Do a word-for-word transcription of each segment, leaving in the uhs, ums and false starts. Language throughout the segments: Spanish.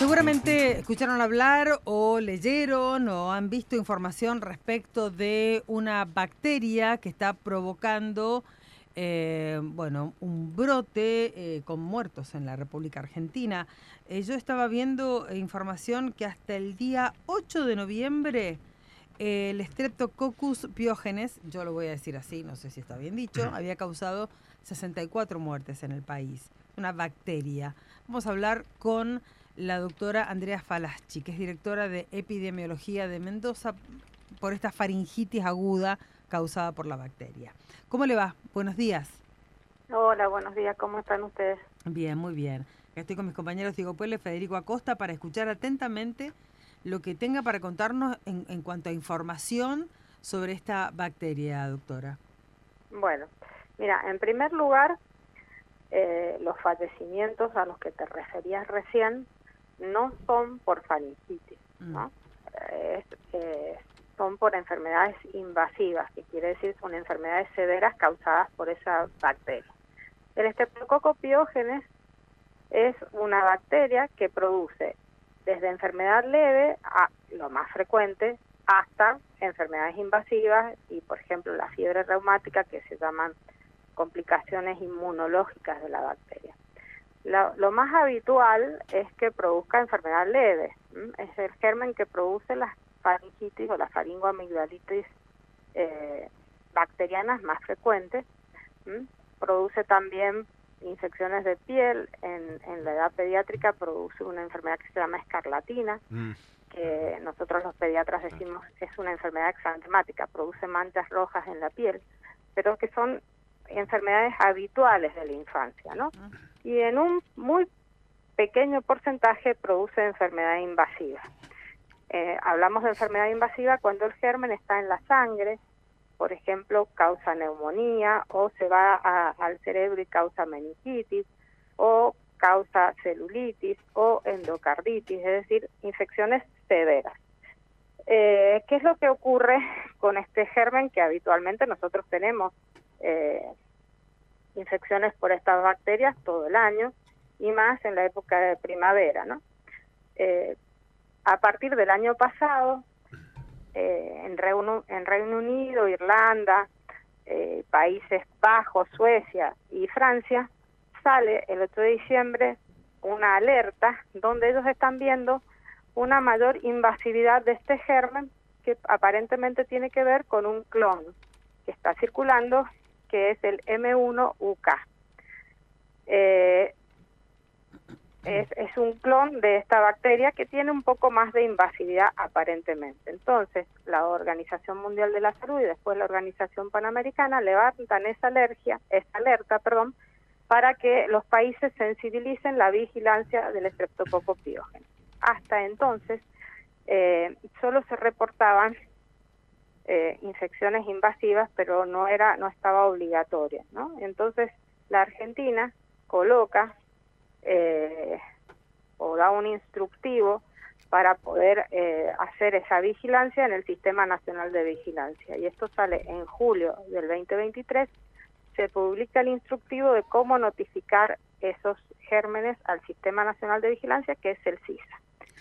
Seguramente escucharon hablar o leyeron o han visto información respecto de una bacteria que está provocando eh, bueno, un brote eh, con muertos en la República Argentina. Eh, yo estaba viendo información que hasta el día ocho de noviembre eh, el Streptococcus pyogenes, yo lo voy a decir así, no sé si está bien dicho, había causado sesenta y cuatro muertes en el país. Una bacteria. Vamos a hablar con la doctora Andrea Falaschi, que es directora de epidemiología de Mendoza, por esta faringitis aguda causada por la bacteria. ¿Cómo le va? Buenos días. Hola, buenos días, ¿cómo están ustedes? Bien, muy bien. Estoy con mis compañeros Diego Puebla y Federico Acosta para escuchar atentamente lo que tenga para contarnos en, en cuanto a información sobre esta bacteria, doctora. Bueno, mira, en primer lugar, eh, los fallecimientos a los que te referías recién no son por faringitis, ¿no? Mm. Es, eh, son por enfermedades invasivas, que quiere decir son enfermedades severas causadas por esa bacteria. El Streptococcus pyogenes es una bacteria que produce desde enfermedad leve a lo más frecuente hasta enfermedades invasivas y, por ejemplo, la fiebre reumática, que se llaman complicaciones inmunológicas de la bacteria. Lo, lo más habitual es que produzca enfermedad leve. ¿m? Es el germen que produce las faringitis o la faringoamigdalitis eh, bacterianas más frecuentes. ¿m? Produce también infecciones de piel. En, en la edad pediátrica produce una enfermedad que se llama escarlatina, mm. que nosotros los pediatras decimos es una enfermedad exantemática, produce manchas rojas en la piel, pero que son enfermedades habituales de la infancia, ¿no? Y en un muy pequeño porcentaje produce enfermedad invasiva. Eh, hablamos de enfermedad invasiva cuando el germen está en la sangre, por ejemplo, causa neumonía, o se va a, al cerebro y causa meningitis, o causa celulitis, o endocarditis, es decir, infecciones severas. Eh, ¿Qué es lo que ocurre con este germen? Que habitualmente nosotros tenemos eh, infecciones por estas bacterias todo el año, y más en la época de primavera, ¿no? Eh, a partir del año pasado, eh, en, Reino, en Reino Unido, Irlanda, eh, Países Bajos, Suecia y Francia, sale el ocho de diciembre una alerta donde ellos están viendo una mayor invasividad de este germen que aparentemente tiene que ver con un clon que está circulando, que es el eme uno u ka. Eh, es, es un clon de esta bacteria que tiene un poco más de invasividad aparentemente. Entonces, la Organización Mundial de la Salud y después la Organización Panamericana levantan esa alergia, esa alerta, perdón, para que los países sensibilicen la vigilancia del Streptococcus pyogenes. Hasta entonces, eh, solo se reportaban eh, infecciones invasivas, pero no era, no estaba obligatoria, ¿no? Entonces, la Argentina coloca eh, o da un instructivo para poder eh, hacer esa vigilancia en el Sistema Nacional de Vigilancia. Y esto sale en julio del veinte veintitrés. Se publica el instructivo de cómo notificar esos gérmenes al Sistema Nacional de Vigilancia, que es el SISA.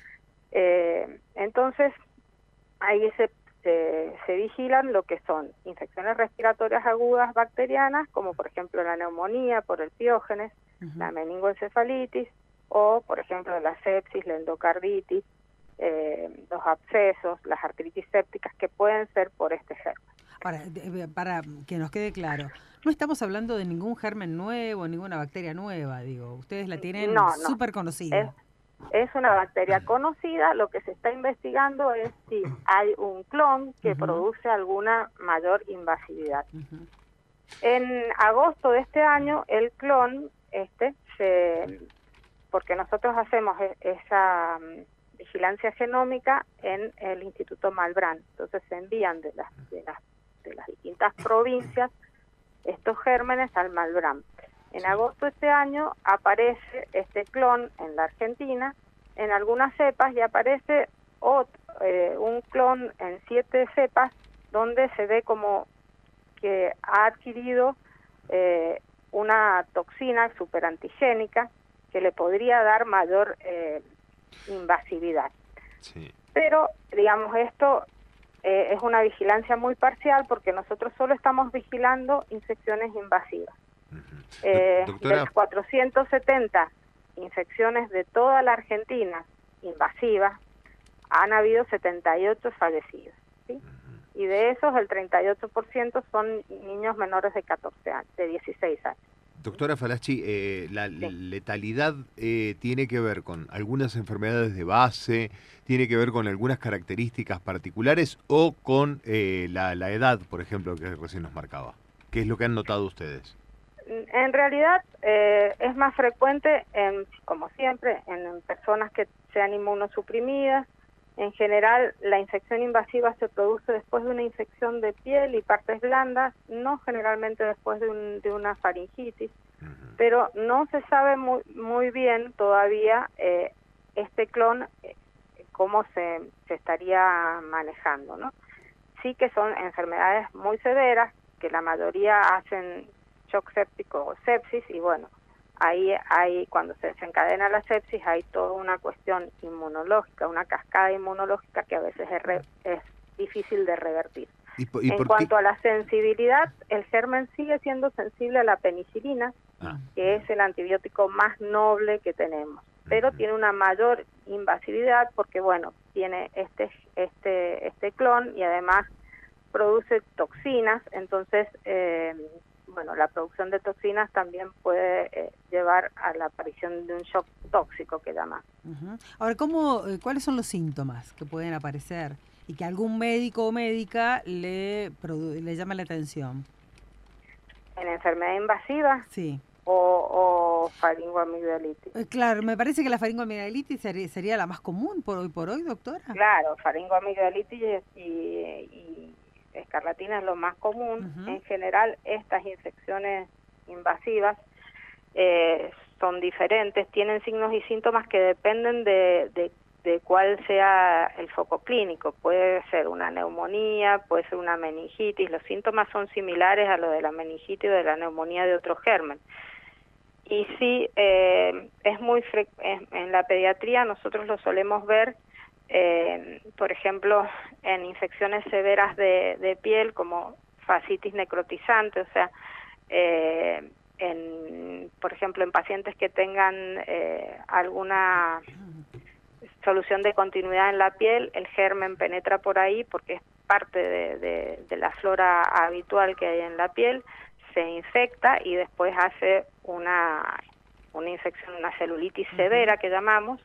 Eh, entonces, ahí se, se, se vigilan lo que son infecciones respiratorias agudas bacterianas, como por ejemplo la neumonía por el piógenes, uh-huh. la meningoencefalitis, o por ejemplo la sepsis, la endocarditis, eh, los abscesos, las artritis sépticas, que pueden ser por este germen. Ahora, para que nos quede claro, no estamos hablando de ningún germen nuevo, ninguna bacteria nueva, digo, ustedes la tienen no, súper no. conocida. Es, es una bacteria conocida, lo que se está investigando es si hay un clon que uh-huh. produce alguna mayor invasividad. Uh-huh. En agosto de este año, el clon, este, se, porque nosotros hacemos esa um, vigilancia genómica en el Instituto Malbrán, entonces se envían de las, de las de las distintas provincias estos gérmenes al Malbrán. En agosto de este año aparece este clon en la Argentina, en algunas cepas, y aparece otro, eh, un clon en siete cepas, donde se ve como que ha adquirido eh, una toxina superantigénica que le podría dar mayor eh, invasividad. Sí. Pero, digamos, esto eh, es una vigilancia muy parcial porque nosotros solo estamos vigilando infecciones invasivas. Uh-huh. Eh, Doctora... De las cuatrocientas setenta infecciones de toda la Argentina invasivas, han habido setenta y ocho fallecidos, ¿sí? Uh-huh. Y de esos el treinta y ocho por ciento son niños menores de catorce años, de dieciséis años. Doctora Falacci, eh, la Sí. letalidad eh, tiene que ver con algunas enfermedades de base, tiene que ver con algunas características particulares o con eh, la, la edad, por ejemplo, que recién nos marcaba. ¿Qué es lo que han notado ustedes? En realidad eh, es más frecuente, en, como siempre, en, en personas que sean inmunosuprimidas. En general, la infección invasiva se produce después de una infección de piel y partes blandas, no generalmente después de, un, de una faringitis, uh-huh. Pero no se sabe muy, muy bien todavía eh, este clon, eh, cómo se, se estaría manejando, ¿no? Sí que son enfermedades muy severas, que la mayoría hacen shock séptico o sepsis, y bueno, ahí hay, cuando se desencadena la sepsis, hay toda una cuestión inmunológica, una cascada inmunológica que a veces es, re, es difícil de revertir. ¿Y por, y en por cuanto qué? a la sensibilidad, el germen sigue siendo sensible a la penicilina, ah, que es el antibiótico más noble que tenemos, pero uh-huh. tiene una mayor invasividad porque, bueno, tiene este, este, este clon y además produce toxinas, entonces, eh, bueno, la producción de toxinas también puede eh, llevar a la aparición de un shock tóxico que llama. Uh-huh. Ahora, ¿cómo, eh, ¿cuáles son los síntomas que pueden aparecer y que algún médico o médica le, produ- le llama la atención? ¿En enfermedad invasiva? Sí. ¿O, o faringoamigdalitis? Eh, claro, me parece que la faringoamigdalitis sería, sería la más común por hoy por hoy, doctora. Claro, faringoamigdalitis y, y escarlatina es lo más común. Uh-huh. En general, estas infecciones invasivas eh, son diferentes, tienen signos y síntomas que dependen de, de, de cuál sea el foco clínico. Puede ser una neumonía, puede ser una meningitis. Los síntomas son similares a los de la meningitis o de la neumonía de otro germen. Y sí, eh, es muy fre- en la pediatría nosotros lo solemos ver. Eh, por ejemplo, en infecciones severas de, de piel como fascitis necrotizante, o sea, eh, en, por ejemplo, en pacientes que tengan eh, alguna solución de continuidad en la piel, el germen penetra por ahí porque es parte de, de, de la flora habitual que hay en la piel, se infecta y después hace una, una infección, una celulitis severa que llamamos,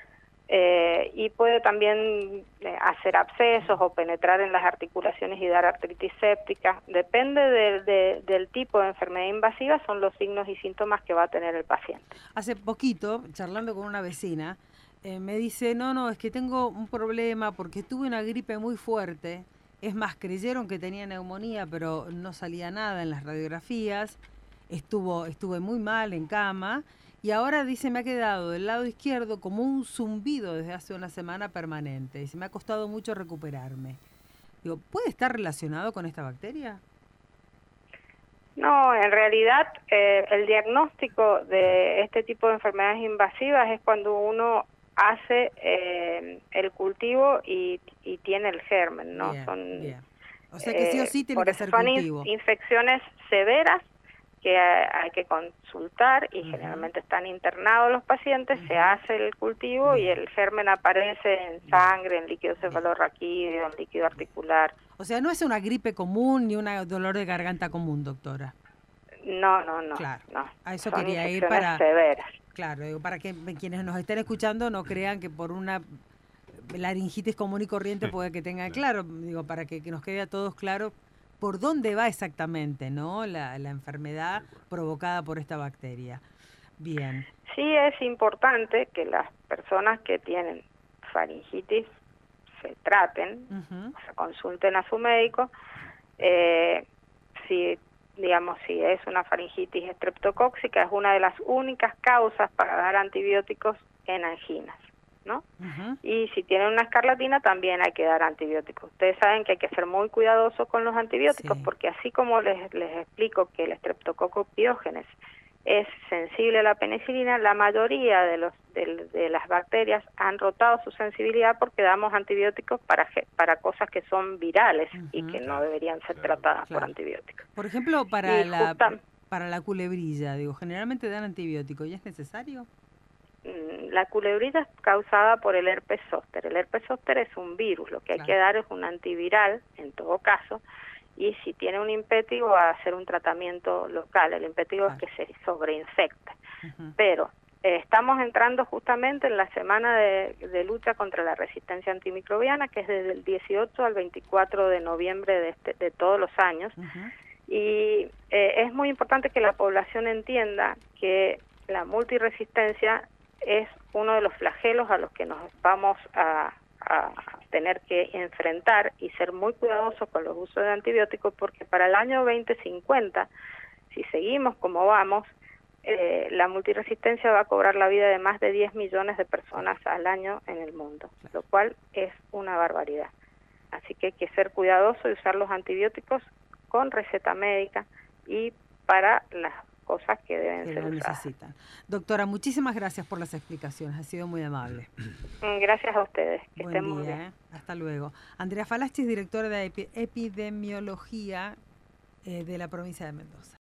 Eh, y puede también eh, hacer abscesos o penetrar en las articulaciones y dar artritis séptica. Depende de, de, del tipo de enfermedad invasiva, son los signos y síntomas que va a tener el paciente. Hace poquito, charlando con una vecina, eh, me dice, no, no, es que tengo un problema porque tuve una gripe muy fuerte. Es más, creyeron que tenía neumonía, pero no salía nada en las radiografías. Estuvo, estuve muy mal en cama. Y ahora, dice, me ha quedado del lado izquierdo como un zumbido desde hace una semana permanente. Dice, me ha costado mucho recuperarme. Digo, ¿puede estar relacionado con esta bacteria? No, en realidad eh, el diagnóstico de este tipo de enfermedades invasivas es cuando uno hace eh, el cultivo y, y tiene el germen, ¿no? Bien, son, bien. O sea que sí o sí tiene eh, que ser son cultivo. Son infecciones severas que hay, hay que consultar y uh-huh. generalmente están internados los pacientes, uh-huh. se hace el cultivo Bien. y el germen aparece en sangre, Bien. en líquido cefalorraquídeo, en líquido articular. O sea, no es una gripe común ni un dolor de garganta común, doctora. No, no, no. Claro, no. a eso Son quería ir para... severas. Claro, digo, para que quienes nos estén escuchando no crean que por una laringitis común y corriente puede que tenga... Claro, digo, para que, que nos quede a todos claro por dónde va exactamente, ¿no? La, la enfermedad provocada por esta bacteria. Bien. Sí es importante que las personas que tienen faringitis se traten, uh-huh. o sea, consulten a su médico. Eh, si, digamos, si es una faringitis estreptocóxica, es una de las únicas causas para dar antibióticos en anginas, ¿no? Uh-huh. Y si tienen una escarlatina también hay que dar antibióticos. Ustedes saben que hay que ser muy cuidadosos con los antibióticos, sí. porque así como les, les explico que el Streptococcus pyogenes es sensible a la penicilina. La mayoría de, los, de, de las bacterias han rotado su sensibilidad porque damos antibióticos para, para cosas que son virales uh-huh. y que no deberían ser claro, tratadas claro. por antibióticos. Por ejemplo, para la, para la culebrilla, digo, generalmente dan antibiótico, ¿y es necesario? La culebrilla es causada por el herpes zóster. El herpes zóster es un virus, lo que hay claro. que dar es un antiviral, en todo caso, y si tiene un impétigo va a hacer un tratamiento local. El impétigo claro. es que se sobreinfecte. Uh-huh. Pero eh, estamos entrando justamente en la semana de, de lucha contra la resistencia antimicrobiana, que es desde el dieciocho al veinticuatro de noviembre de, este, de todos los años. Uh-huh. Y eh, es muy importante que la población entienda que la multiresistencia es uno de los flagelos a los que nos vamos a, a tener que enfrentar y ser muy cuidadosos con los usos de antibióticos, porque para el año veinte cincuenta, si seguimos como vamos, eh, la multiresistencia va a cobrar la vida de más de diez millones de personas al año en el mundo, lo cual es una barbaridad. Así que hay que ser cuidadosos y usar los antibióticos con receta médica y para las cosas que deben que ser usadas. Necesitan. Doctora, muchísimas gracias por las explicaciones, ha sido muy amable. Gracias a ustedes, que Buen estén día, muy bien. ¿eh? Hasta luego. Andrea Falachis, directora de epidemiología eh, de la provincia de Mendoza.